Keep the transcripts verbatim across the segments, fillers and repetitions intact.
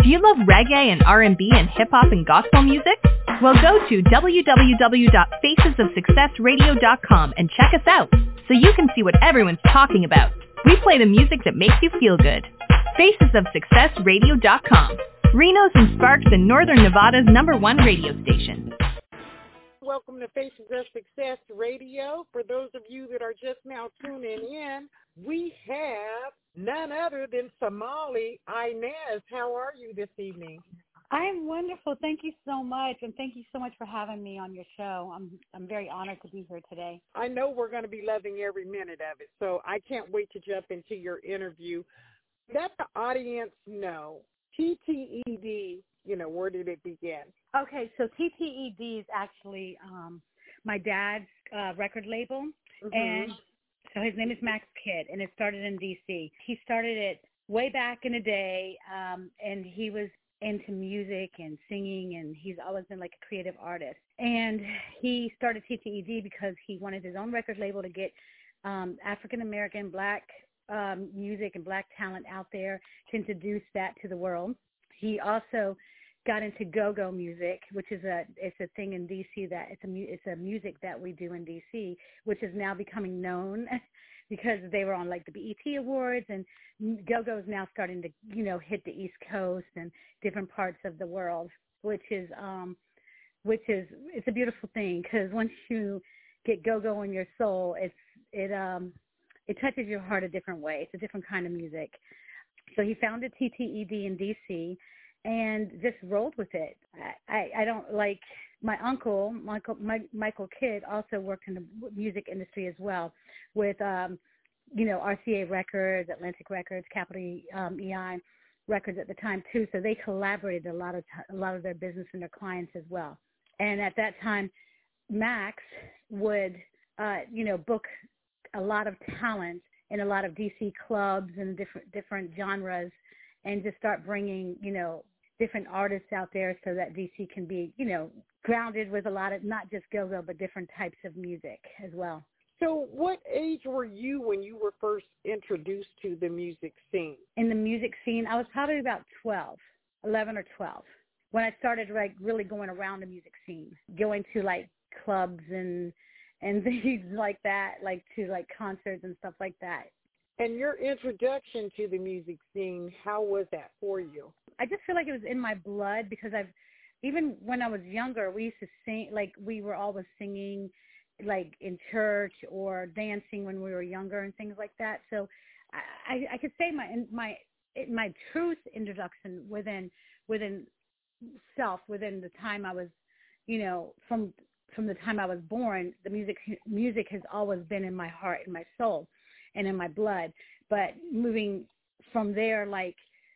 Do you love reggae and R and B and hip-hop and gospel music? Well, go to w w w dot faces of success radio dot com and check us out so you can see what everyone's talking about. We play the music that makes you feel good. faces of success radio dot com, Reno's and Sparks in Northern Nevada's number one radio station. Welcome to Faces of Success Radio. For those of you that are just now tuning in, we have none other than Somali Inez. How are you this evening? I'm wonderful. Thank you so much, and thank you so much for having me on your show. I'm I'm very honored to be here today. I know we're going to be loving every minute of it, so I can't wait to jump into your interview. Let the audience know, T T E D, you know, where did it begin? Okay, so T T E D is actually um, my dad's uh, record label, mm-hmm. and so his name is Max Kidd, and it started in D C. He started it way back in the day, um, and he was into music and singing, and he's always been like a creative artist. And he started T T E D because he wanted his own record label to get um, African-American, black um, music and black talent out there, to introduce that to the world. He also got into go-go music, which is a it's a thing in D C that it's a it's a music that we do in D C, which is now becoming known because they were on like the B E T Awards, and go-go is now starting to you know hit the East Coast and different parts of the world, which is um which is it's a beautiful thing, because once you get go-go in your soul, it's it um it touches your heart a different way. It's a different kind of music. So he founded T T E D in D C and just rolled with it. I, I, I don't like my uncle, Michael my, Michael Kidd, also worked in the music industry as well with, um, you know, R C A Records, Atlantic Records, Capital um, E I Records at the time too. So they collaborated a lot of t- a lot of their business and their clients as well. And at that time, Max would, uh, you know, book a lot of talent in a lot of D C clubs and different different genres, and just start bringing, you know, different artists out there so that D C can be, you know, grounded with a lot of, not just go-go, but different types of music as well. So what age were you when you were first introduced to the music scene? In the music scene, I was probably about twelve, eleven or twelve, when I started like really going around the music scene, going to like clubs and and things like that, like to like concerts and stuff like that. And your introduction to the music scene, how was that for you? I just feel like it was in my blood, because I've, even when I was younger, we used to sing, like we were always singing like in church or dancing when we were younger and things like that. So I, I, I could say my, my, my truth introduction within, within self, within the time I was, you know, from, from the time I was born, the music, music has always been in my heart and my soul and in my blood. But moving from there, like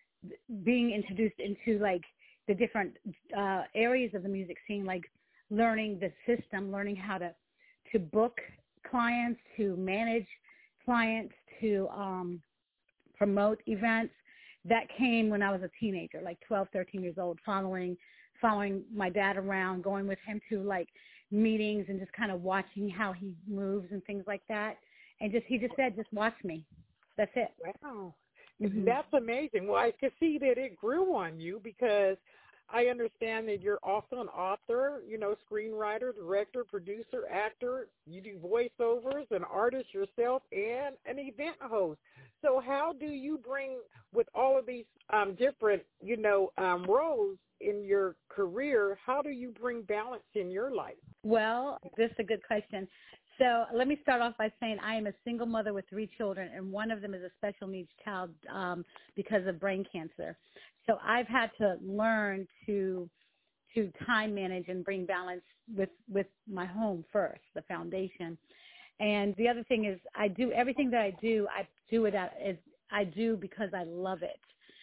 being introduced into like the different uh, areas of the music scene, like learning the system, learning how to, to book clients, to manage clients, to um, promote events, that came when I was a teenager, like twelve, thirteen years old, following, following my dad around, going with him to like meetings and just kind of watching how he moves and things like that. And just, he just said, just watch me. That's it. Wow. Mm-hmm. That's amazing. Well, I can see that it grew on you, because I understand that you're also an author, you know, screenwriter, director, producer, actor. You do voiceovers, an artist yourself, and an event host. So how do you bring, with all of these um, different, you know, um, roles in your career, how do you bring balance in your life? Well, this is a good question. So let me start off by saying I am a single mother with three children, and one of them is a special needs child um, because of brain cancer. So I've had to learn to to time manage and bring balance with, with my home first, the foundation. And the other thing is, I do everything that I do, I do it at, is I do because I love it.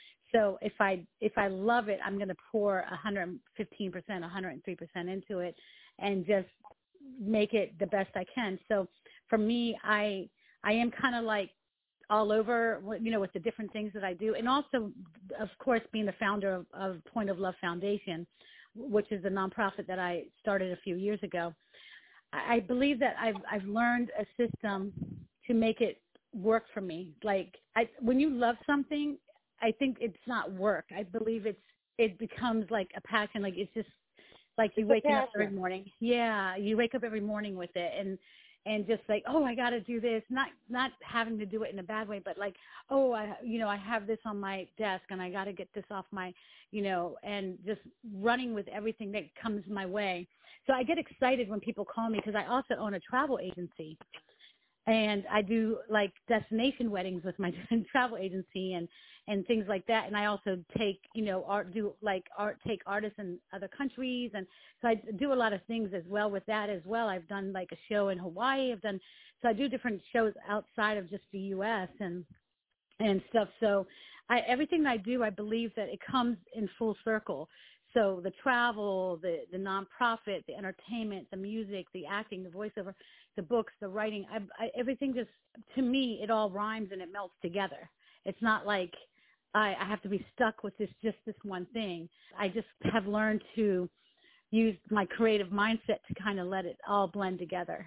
So if I if I love it, I'm going to pour one hundred fifteen percent, one hundred three percent into it, and just make it the best I can. So for me, I I am kind of like all over, you know, with the different things that I do. And also, of course, being the founder of, of Point of Love Foundation, which is a nonprofit that I started a few years ago. I, I believe that I've I've learned a system to make it work for me. Like I, when you love something, I think it's not work. I believe it's it becomes like a passion. Like it's just like you It's a waking up passion. every morning. Yeah, you wake up every morning with it, and and just like, oh, I got to do this. Not not having to do it in a bad way, but like, oh, I you know I have this on my desk, and I got to get this off my, you know, and just running with everything that comes my way. So I get excited when people call me because I also own a travel agency. And I do like destination weddings with my travel agency and, and things like that. And I also take, you know, art, do like art, take artists in other countries. And so I do a lot of things as well with that as well. I've done like a show in Hawaii. I've done, so I do different shows outside of just the U S and, and stuff. So I, everything that I do, I believe that it comes in full circle. So the travel, the, the nonprofit, the entertainment, the music, the acting, the voiceover, the books, the writing, I, I, everything just, to me, it all rhymes and it melts together. It's not like I, I have to be stuck with this, just this one thing. I just have learned to use my creative mindset to kind of let it all blend together.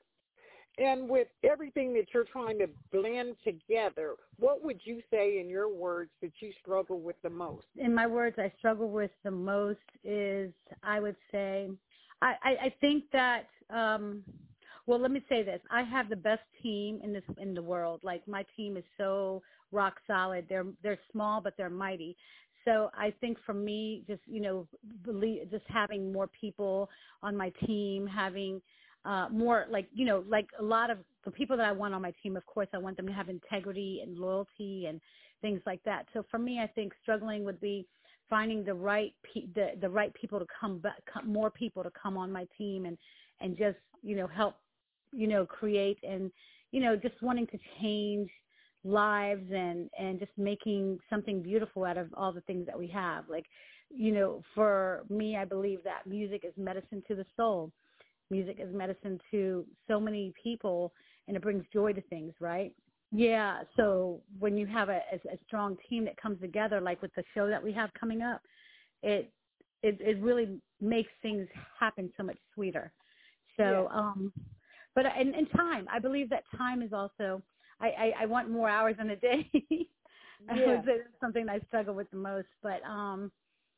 And with everything that you're trying to blend together, what would you say in your words that you struggle with the most? In my words, I struggle with the most is, I would say, I, I, I think that, um, well, let me say this. I have the best team in this in the world. Like my team is so rock solid. They're they're small, but they're mighty. So I think for me, just, you know, believe, just having more people on my team, having Uh, more like, you know, like a lot of the people that I want on my team, of course, I want them to have integrity and loyalty and things like that. So for me, I think struggling would be finding the right pe- the, the right people to come back, come, more people to come on my team and, and just, you know, help, you know, create and, you know, just wanting to change lives and, and just making something beautiful out of all the things that we have. Like, you know, for me, I believe that music is medicine to the soul. Music is medicine to so many people, and it brings joy to things, right? Yeah, so when you have a, a, a strong team that comes together, like with the show that we have coming up, it it, it really makes things happen so much sweeter. So, yeah. um, but in, in time, I believe that time is also, I, I, I want more hours in a day. I Yeah. would say that's something I struggle with the most, but um,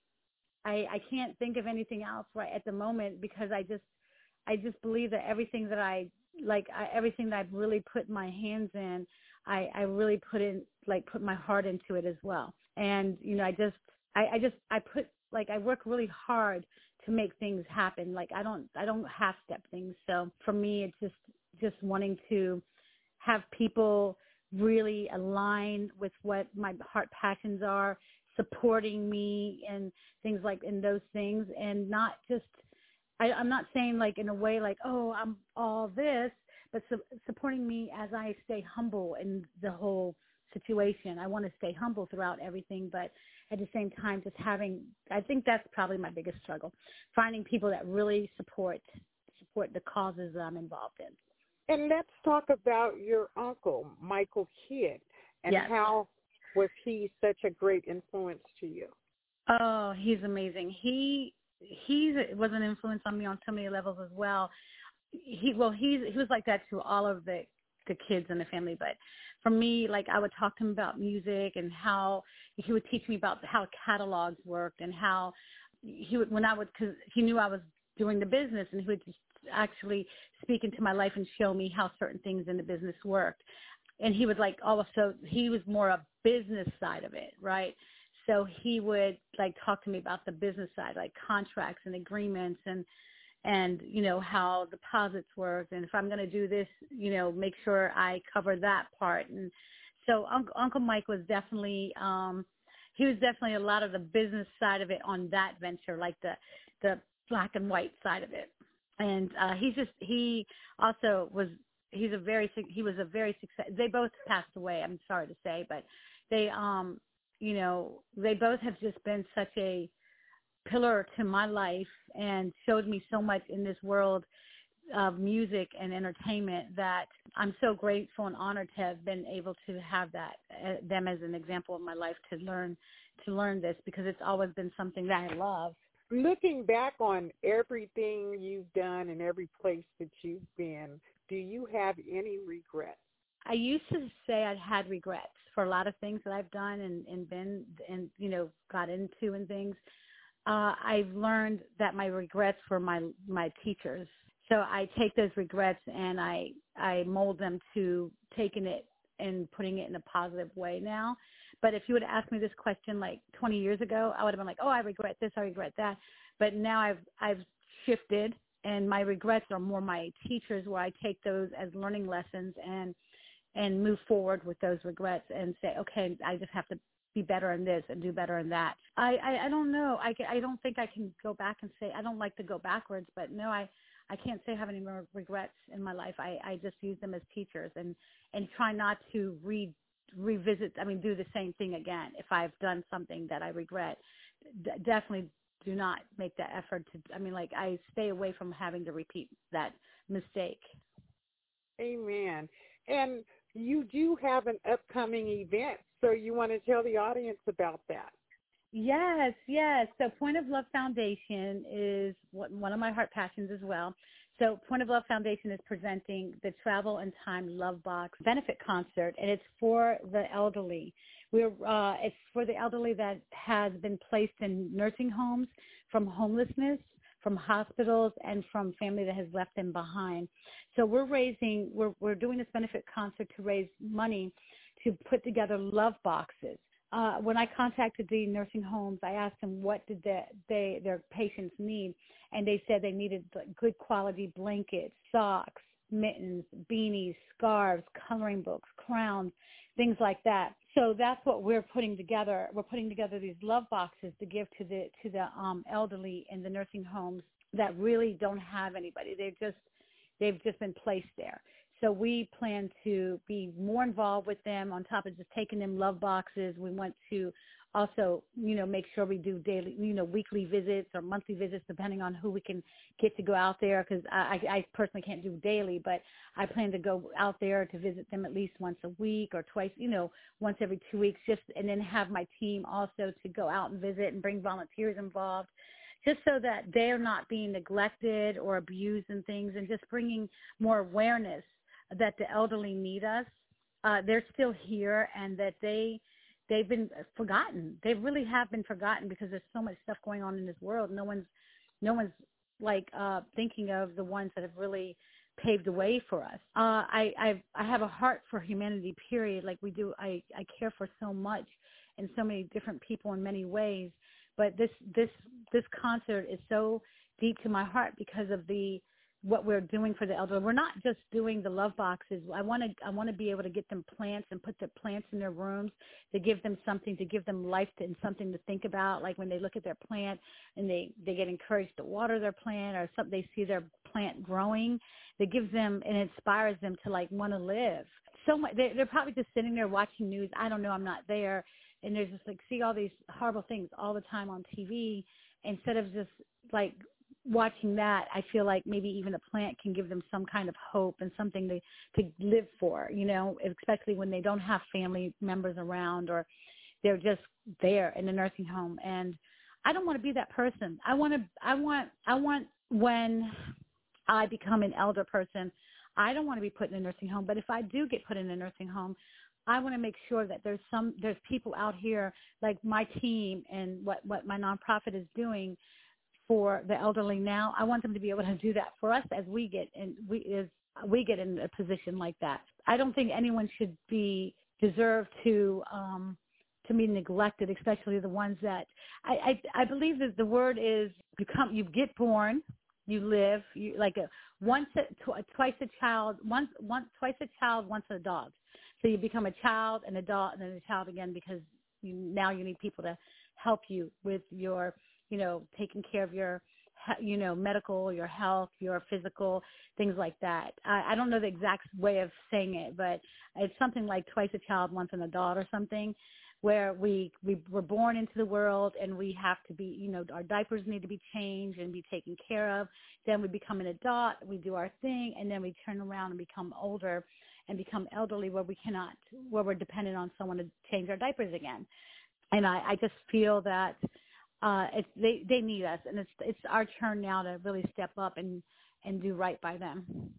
I, I can't think of anything else right at the moment because I just, I just believe that everything that I like, I, everything that I've really put my hands in, I, I really put in, like, put my heart into it as well. And, you know, I just, I, I just, I put, like, I work really hard to make things happen. Like, I don't, I don't half step things. So for me, it's just, just wanting to have people really align with what my heart passions are, supporting me and things like in those things, and not just, I, I'm not saying like in a way like, oh, I'm all this, but su- supporting me as I stay humble in the whole situation. I want to stay humble throughout everything, but at the same time, just having, I think that's probably my biggest struggle, finding people that really support, support the causes that I'm involved in. And let's talk about your uncle, Michael Kidd, and Yes. how was he such a great influence to you? Oh, he's amazing. He he was an influence on me on so many levels as well. He well, he's he was like that to all of the the kids in the family, but for me, like I would talk to him about music and how he would teach me about how catalogs worked and how he would when I would because he knew I was doing the business, and he would just actually speak into my life and show me how certain things in the business worked. And he would like also he was more a business side of it, right? So he would like talk to me about the business side, like contracts and agreements and, and, you know, how deposits work. And if I'm going to do this, you know, make sure I cover that part. And so Uncle, Uncle Mike was definitely, um, he was definitely a lot of the business side of it on that venture, like the, the black and white side of it. And uh, he's just, he also was, he's a very, he was a very success. They both passed away, I'm sorry to say, but they, um, you know, they both have just been such a pillar to my life and showed me so much in this world of music and entertainment that I'm so grateful and honored to have been able to have that, uh, them as an example of my life to learn, to learn this, because it's always been something that I love. Looking back on everything you've done and every place that you've been, do you have any regrets? I used to say I'd had regrets for a lot of things that I've done and, and been and, you know, got into and things. Uh, I've learned that my regrets were my, my teachers. So I take those regrets and I, I mold them to taking it and putting it in a positive way now. But if you would ask me this question like twenty years ago, I would have been like, oh, I regret this, I regret that. But now I've, I've shifted, and my regrets are more my teachers, where I take those as learning lessons and, and move forward with those regrets and say, okay, I just have to be better in this and do better in that. I, I, I don't know. I, I don't think I can go back and say, I don't like to go backwards, but no, I, I can't say I have any more regrets in my life. I, I just use them as teachers and, and try not to re, revisit, I mean, do the same thing again. If I've done something that I regret, d- definitely do not make that effort to, I mean, like I stay away from having to repeat that mistake. Amen. And you do have an upcoming event, so you want to tell the audience about that. Yes, yes. So Point of Love Foundation is one of my heart passions as well. So Point of Love Foundation is presenting the Travel and Time Love Box benefit concert, and it's for the elderly. We're uh, it's for the elderly that has been placed in nursing homes from homelessness, from hospitals, and from family that has left them behind. So we're raising, we're we're doing this benefit concert to raise money to put together love boxes. Uh, when I contacted the nursing homes, I asked them what did they, they their patients need, and they said they needed good quality blankets, socks, mittens, beanies, scarves, coloring books, crowns, things like that. So that's what we're putting together. We're putting together these love boxes to give to the to the um, elderly in the nursing homes that really don't have anybody. They're just they've just been placed there. So we plan to be more involved with them on top of just taking them love boxes. We want to also, you know, make sure we do daily, you know, weekly visits or monthly visits, depending on who we can get to go out there, because I, I personally can't do daily, but I plan to go out there to visit them at least once a week or twice, you know, once every two weeks, just and then have my team also to go out and visit and bring volunteers involved, just so that they're not being neglected or abused and things, and just bringing more awareness that the elderly need us. Uh, they're still here, and that they, they've been forgotten. They really have been forgotten because there's so much stuff going on in this world. No one's, no one's like uh, thinking of the ones that have really paved the way for us. Uh, I, I, I have a heart for humanity, period. Like we do, I, I care for so much and so many different people in many ways. But this, this, this concert is so deep to my heart because of the, what we're doing for the elderly. We're not just doing the love boxes. I want to I want to be able to get them plants and put the plants in their rooms to give them something, to give them life to, and something to think about. Like when they look at their plant and they, they get encouraged to water their plant, or something, they see their plant growing, that gives them and inspires them to like want to live. So much, they, they're probably just sitting there watching news. I don't know. I'm not there. And they're just like, see all these horrible things all the time on T V, instead of just like watching that. I feel like maybe even a plant can give them some kind of hope and something to, to live for, you know, especially when they don't have family members around, or they're just there in the nursing home. And I don't want to be that person. I want to, I want, I want when I become an elder person, I don't want to be put in a nursing home. But if I do get put in a nursing home, I want to make sure that there's some, there's people out here like my team and what, what my nonprofit is doing for the elderly now. I want them to be able to do that for us as we get in, we as we get in a position like that. I don't think anyone should be deserve to um, to be neglected, especially the ones that I, I I believe that the word is you come you get born, you live, you like a once a, tw- twice a child, once once twice a child, once a dog. So you become a child, an adult, and then a child again, because you, now you need people to help you with your, you know, taking care of your, you know, medical, your health, your physical, things like that. I, I don't know the exact way of saying it, but it's something like twice a child, once an adult or something, where we, we were born into the world and we have to be, you know, our diapers need to be changed and be taken care of. Then we become an adult, we do our thing, and then we turn around and become older and become elderly, where we cannot, where we're dependent on someone to change our diapers again. And I, I just feel that uh, it's, they, they need us, and it's, it's our turn now to really step up and, and do right by them.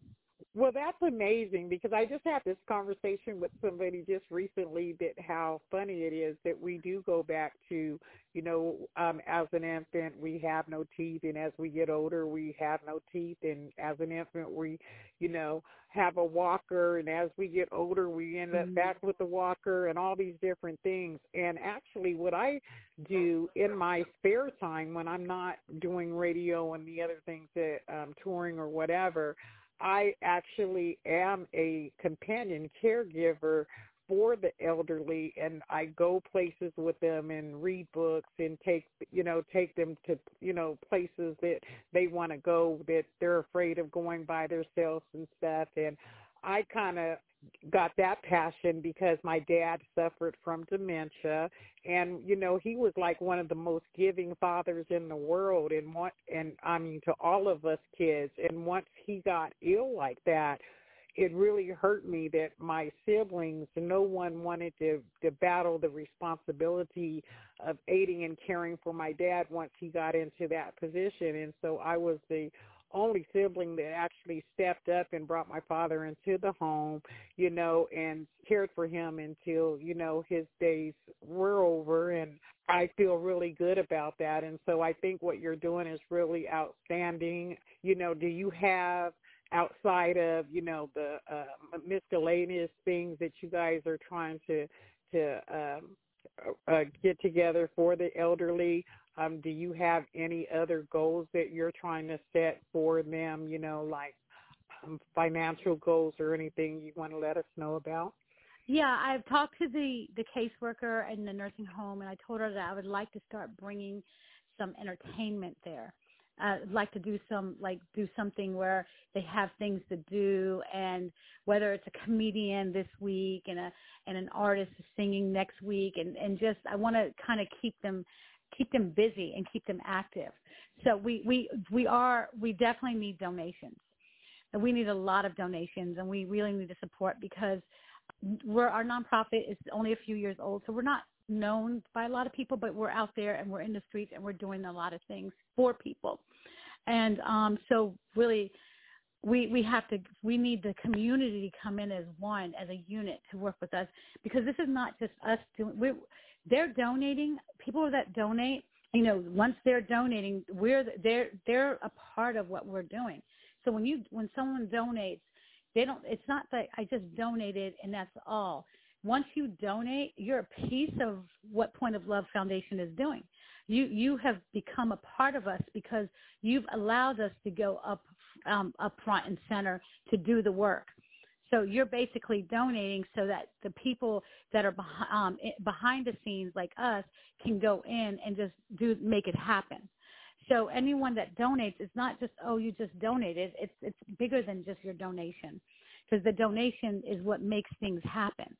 Well, that's amazing because I just had this conversation with somebody just recently that how funny it is that we do go back to, you know, um, as an infant, we have no teeth. And as we get older, we have no teeth. And as an infant, we, you know, have a walker. And as we get older, we end up Mm-hmm. back with the walker and all these different things. And actually what I do in my spare time when I'm not doing radio and the other things that um, touring or whatever, I actually am a companion caregiver for the elderly, and I go places with them and read books and take, you know, take them to, you know, places that they want to go that they're afraid of going by themselves and stuff. And I kind of got that passion because my dad suffered from dementia, and you know he was like one of the most giving fathers in the world, and what and I mean to all of us kids. And once he got ill like that, it really hurt me that my siblings, no one wanted to to battle the responsibility of aiding and caring for my dad once he got into that position. And so I was the only sibling that actually stepped up and brought my father into the home, you know, and cared for him until, you know, his days were over. And I feel really good about that. And so I think what you're doing is really outstanding. You know, do you have, outside of, you know, the uh, miscellaneous things that you guys are trying to, to um, uh, get together for the elderly, Um, do you have any other goals that you're trying to set for them, you know, like um, financial goals or anything you want to let us know about? Yeah, I've talked to the, the caseworker in the nursing home, and I told her that I would like to start bringing some entertainment there. Uh, I'd like to do some, like do something where they have things to do, and whether it's a comedian this week and a and an artist singing next week, and, and just I want to kind of keep them keep them busy and keep them active. So we, we, we are, we definitely need donations. And we need a lot of donations, and we really need the support because we're, our nonprofit is only a few years old. So we're not known by a lot of people, but we're out there and we're in the streets and we're doing a lot of things for people. And um, so really we, we have to, we need the community to come in as one, as a unit to work with us, because this is not just us doing, we're, they're donating. People that donate, you know, once they're donating, we're they're they're a part of what we're doing. So when you when someone donates, they don't. It's not that I just donated and that's all. Once you donate, you're a piece of what Point of Love Foundation is doing. You you have become a part of us because you've allowed us to go up um, up front and center to do the work. So you're basically donating so that the people that are behind, um, behind the scenes like us can go in and just do make it happen. So anyone that donates, it's not just, oh, you just donated. It's it's bigger than just your donation, because the donation is what makes things happen.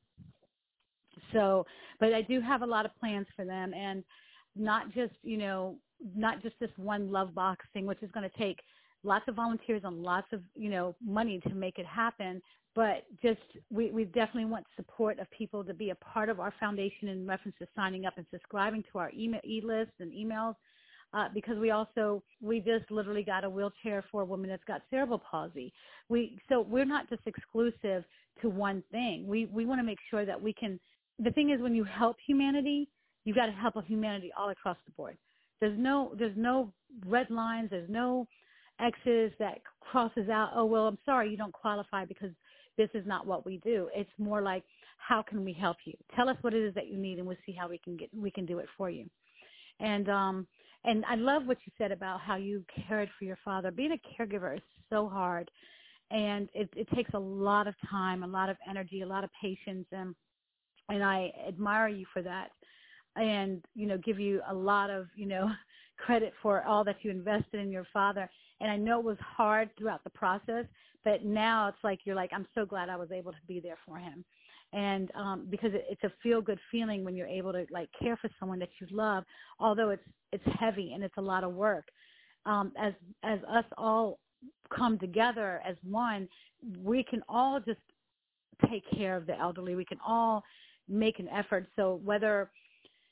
So, but I do have a lot of plans for them, and not just, you know, not just this one love box thing, which is going to take lots of volunteers and lots of, you know, money to make it happen. But just we, we definitely want support of people to be a part of our foundation in reference to signing up and subscribing to our email e-list and emails, uh, because we also, we just literally got a wheelchair for a woman that's got cerebral palsy. We So we're not just exclusive to one thing. We, we want to make sure that we can, the thing is when you help humanity, you've got to help humanity all across the board. There's no, there's no red lines. There's no X's that crosses out, oh, well, I'm sorry, you don't qualify because this is not what we do. It's more like, how can we help you? Tell us what it is that you need, and we'll see how we can get we can do it for you. And um, and I love what you said about how you cared for your father. Being a caregiver is so hard, and it, it takes a lot of time, a lot of energy, a lot of patience, and and I admire you for that, and you know, give you a lot of you know credit for all that you invested in your father. And I know it was hard throughout the process, but now it's like you're like, I'm so glad I was able to be there for him. And um, because it, it's a feel-good feeling when you're able to, like, care for someone that you love, although it's it's heavy and it's a lot of work. Um, as as us all come together as one, we can all just take care of the elderly. We can all make an effort. So whether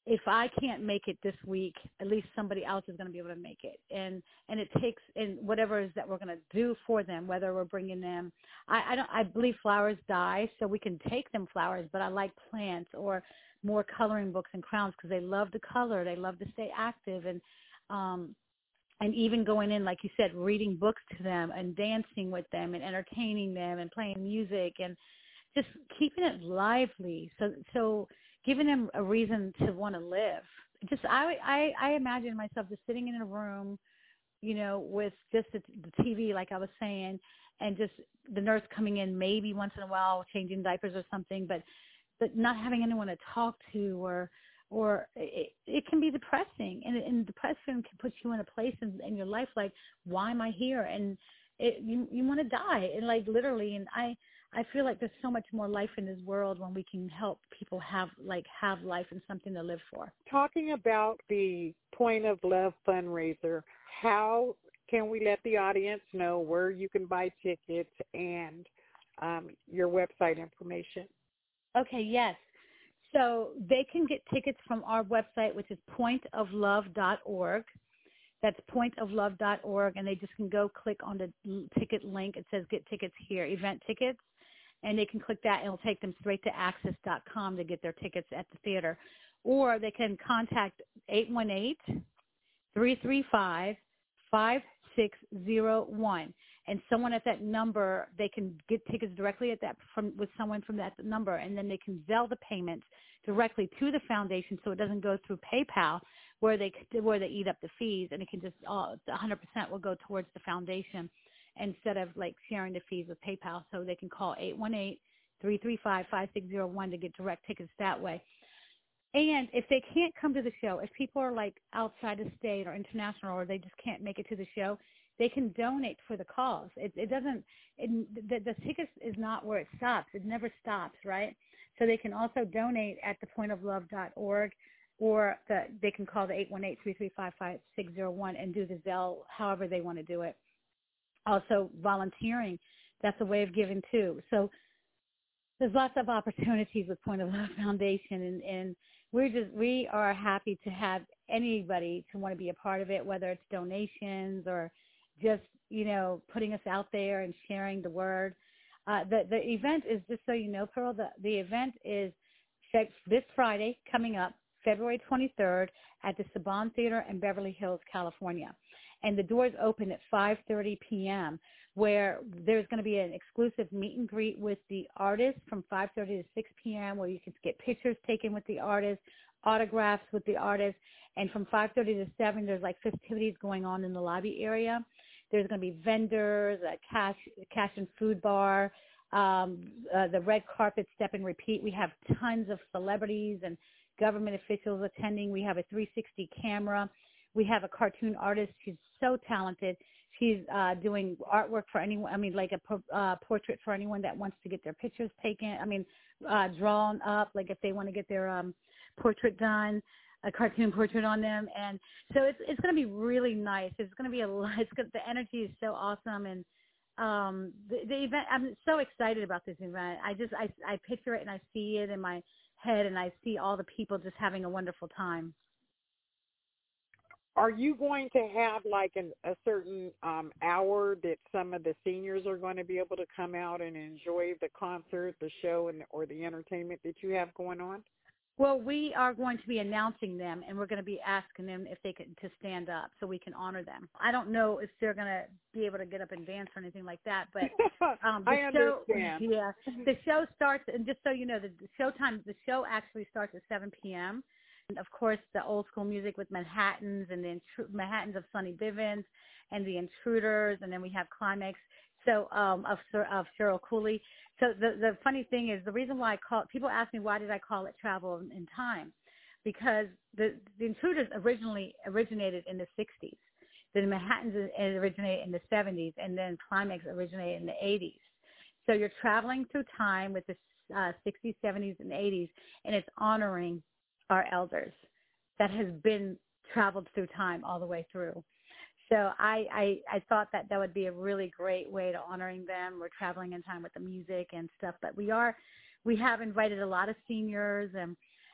if I can't make it this week, at least somebody else is going to be able to make it. And, and it takes, and whatever it is that we're going to do for them, whether we're bringing them, I, I don't, I believe flowers die, so we can take them flowers, but I like plants or more coloring books and crowns because they love to color. They love to stay active. And, um, and even going in, like you said, reading books to them and dancing with them and entertaining them and playing music and just keeping it lively. So, so, giving them a reason to want to live. Just I, I I imagine myself just sitting in a room, you know, with just the, the T V, like I was saying, and just the nurse coming in maybe once in a while, changing diapers or something, but but not having anyone to talk to, or or it, it can be depressing, and, and depression can put you in a place in, in your life like, why am I here? And it, you you want to die, and like literally, and I. I feel like there's so much more life in this world when we can help people have like have life and something to live for. Talking about the Point of Love fundraiser, how can we let the audience know where you can buy tickets and um, your website information? Okay, yes. So they can get tickets from our website, which is point of love dot org. That's point of love dot org, and they just can go click on the ticket link. It says get tickets here, event tickets. And they can click that, and it'll take them straight to access dot com to get their tickets at the theater. Or they can contact eight one eight, three three five, five six zero one. And someone at that number, they can get tickets directly at that from with someone from that number, and then they can Zelle the payments directly to the foundation, so it doesn't go through PayPal where they where they eat up the fees, and it can just uh, one hundred percent will go towards the foundation, instead of like sharing the fees with PayPal. So they can call eight one eight, three three five, five six zero one to get direct tickets that way. And if they can't come to the show, if people are like outside the state or international, or they just can't make it to the show, they can donate for the cause. It, it doesn't, it, the, the tickets is not where it stops. It never stops, right? So they can also donate at the point of love dot org, or the, they can call the eight one eight, three three five, five six zero one and do the Zelle however they want to do it. Also, volunteering, that's a way of giving too. So there's lots of opportunities with Point of Love Foundation, and, and we're just we are happy to have anybody to want to be a part of it, whether it's donations or just, you know, putting us out there and sharing the word. Uh, the the event is, just so you know, Pearl, the, the event is this Friday coming up, February twenty-third, at the Saban Theater in Beverly Hills, California. And the doors open at five thirty p.m., where there's going to be an exclusive meet and greet with the artist from five thirty to six p.m., where you can get pictures taken with the artist, autographs with the artist. And from five thirty to seven, there's like festivities going on in the lobby area. There's going to be vendors, a cash, cash and food bar, um, uh, the red carpet step and repeat. We have tons of celebrities and government officials attending. We have a three sixty camera. We have a cartoon artist. She's so talented. She's uh, doing artwork for anyone. I mean, like a uh, portrait for anyone that wants to get their pictures taken. I mean, uh, drawn up, like if they want to get their um, portrait done, a cartoon portrait on them. And so it's it's going to be really nice. It's going to be a lot. It's good. The energy is so awesome. And um, the, the event, I'm so excited about this event. I just, I, I picture it and I see it in my head, and I see all the people just having a wonderful time. Are you going to have like an, a certain um, hour that some of the seniors are going to be able to come out and enjoy the concert, the show, and or the entertainment that you have going on? Well, we are going to be announcing them, and we're going to be asking them if they can to stand up so we can honor them. I don't know if they're going to be able to get up and dance or anything like that, but um, the I show, understand. yeah, the show starts, and just so you know, the, the show time, the show actually starts at seven p.m. And of course, the old school music with Manhattans and the intru- Manhattans of Sonny Bivens and the Intruders, and then we have Climax. So um, of of Cheryl Cooley. So the the funny thing is, the reason why I call people ask me why did I call it Travel in Time, because the the Intruders originally originated in the sixties, the Manhattans originated in the seventies, and then Climax originated in the eighties. So you're traveling through time with the uh, sixties, seventies, and eighties, and it's honoring our elders that has been traveled through time all the way through. So I, I, I thought that that would be a really great way to honoring them. We're traveling in time with the music and stuff, but we are, we have invited a lot of seniors, and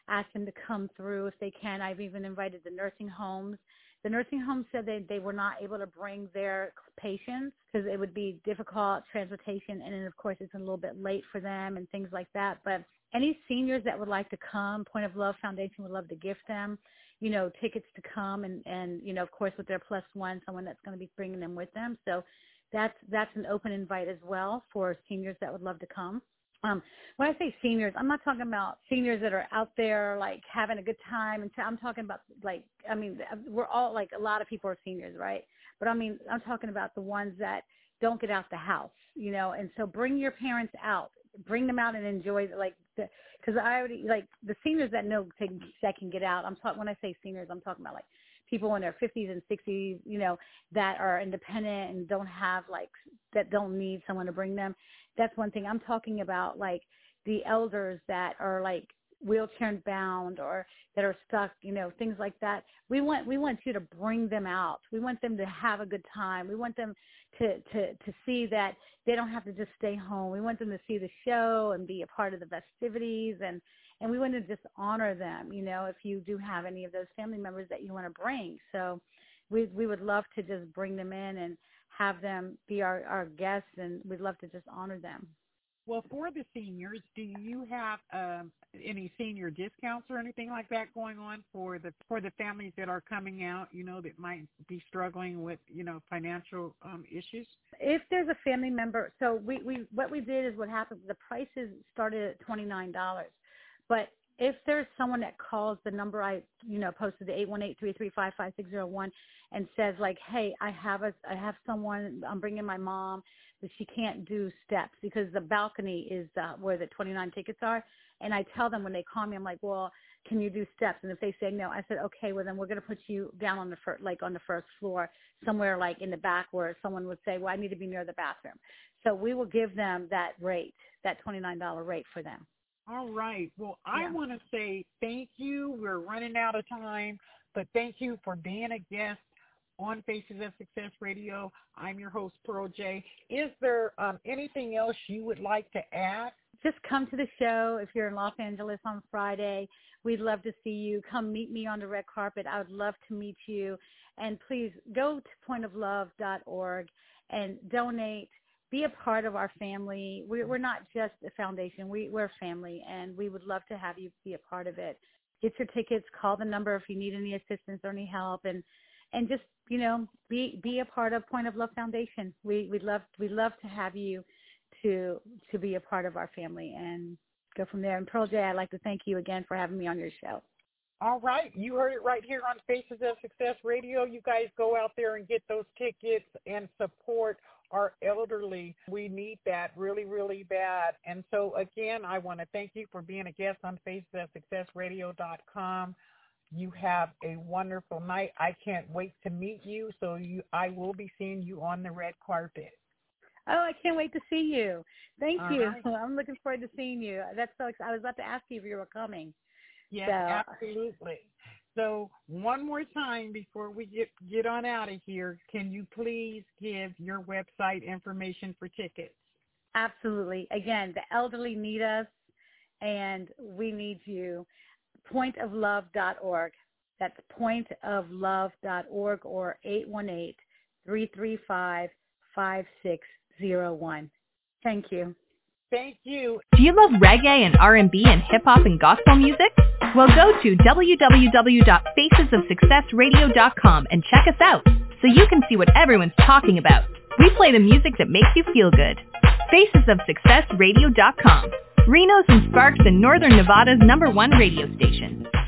ask them to come through if they can. I've even invited the nursing homes. The nursing homes said they, they were not able to bring their patients because it would be difficult transportation, and then, of course, it's a little bit late for them and things like that. But any seniors that would like to come, Point of Love Foundation would love to gift them, you know, tickets to come and, and you know, of course, with their plus one, someone that's going to be bringing them with them. So that's that's an open invite as well for seniors that would love to come. Um, when I say seniors, I'm not talking about seniors that are out there like having a good time. And I'm talking about like, I mean, we're all like a lot of people are seniors, right? But I mean, I'm talking about the ones that don't get out the house, you know, and so bring your parents out, bring them out and enjoy like the, cause I already like the seniors that know take, that can get out. I'm talking, when I say seniors, I'm talking about like people in their fifties and sixties, you know, that are independent and don't have like, that don't need someone to bring them. That's one thing. I'm talking about like the elders that are like wheelchair bound or that are stuck, you know, things like that. We want, we want you to bring them out. We want them to have a good time. We want them to, to, to see that they don't have to just stay home. We want them to see the show and be a part of the festivities, and, and we want to just honor them, you know, if you do have any of those family members that you want to bring. So we, we would love to just bring them in and have them be our, our guests, and we'd love to just honor them. Well, for the seniors, do you have um, any senior discounts or anything like that going on for the for the families that are coming out, you know, that might be struggling with, you know, financial um, issues? If there's a family member, so we, we what we did is what happened, the prices started at twenty-nine dollars. But if there's someone that calls the number I, you know, posted the eight one eight, three three five, five six zero one and says like, hey, I have a, I have someone, I'm bringing my mom, but she can't do steps because the balcony is uh, where the twenty-nine tickets are. And I tell them when they call me, I'm like, well, can you do steps? And if they say no, I said, okay, well then we're going to put you down on the first, like on the first floor, somewhere like in the back where someone would say, well, I need to be near the bathroom. So we will give them that rate, that twenty-nine dollars rate for them. All right. Well, I Yeah. want to say thank you. We're running out of time, but thank you for being a guest on Faces of Success Radio. I'm your host, Pearl J. Is there um, anything else you would like to add? Just come to the show if you're in Los Angeles on Friday. We'd love to see you. Come meet me on the red carpet. I would love to meet you. And please go to point of love dot org and donate. Be a part of our family. We're, we're not just a foundation. We, we're a family, and we would love to have you be a part of it. Get your tickets. Call the number if you need any assistance or any help, and and just, you know, be be a part of Point of Love Foundation. We we'd love we love to have you to to be a part of our family and go from there. And Pearl J, I'd like to thank you again for having me on your show. All right. You heard it right here on Faces of Success Radio. You guys go out there and get those tickets and support our elderly. We need that really, really bad. And so, again, I want to thank you for being a guest on faces of success radio dot com. You have a wonderful night. I can't wait to meet you. So you, I will be seeing you on the red carpet. Oh, I can't wait to see you. Thank All you. right. I'm looking forward to seeing you. That's so exciting. I was about to ask you if you were coming. Yeah, So. absolutely. So one more time before we get, get on out of here, can you please give your website information for tickets? Absolutely. Again, the elderly need us, and we need you. point of love dot org. That's point of love dot org or eight one eight, three three five, five six zero one. Thank you. Thank you. Do you love reggae and R and B and hip-hop and gospel music? Well, go to w w w dot faces of success radio dot com and check us out so you can see what everyone's talking about. We play the music that makes you feel good. faces of success radio dot com. Reno's and Sparks in Northern Nevada's number one radio station.